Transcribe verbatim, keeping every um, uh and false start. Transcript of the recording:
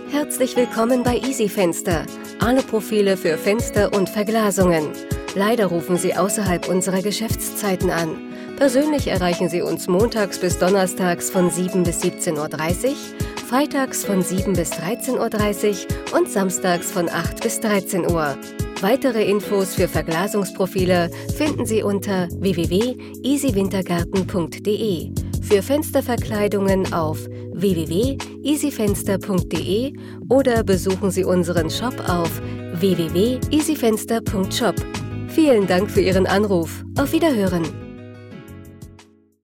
Herzlich willkommen bei EasyFenster, Aluprofile für Fenster und Verglasungen. Leider rufen Sie außerhalb unserer Geschäftszeiten an. Persönlich erreichen Sie uns montags bis donnerstags von sieben bis siebzehn Uhr dreißig, freitags von sieben bis dreizehn Uhr dreißig und samstags von acht bis dreizehn Uhr. Weitere Infos für Verglasungsprofile finden Sie unter w w w punkt easy wintergarten punkt d e, für Fensterverkleidungen auf w w w punkt easyfenster punkt d e oder besuchen Sie unseren Shop auf w w w punkt easyfenster punkt shop. Vielen Dank für Ihren Anruf. Auf Wiederhören!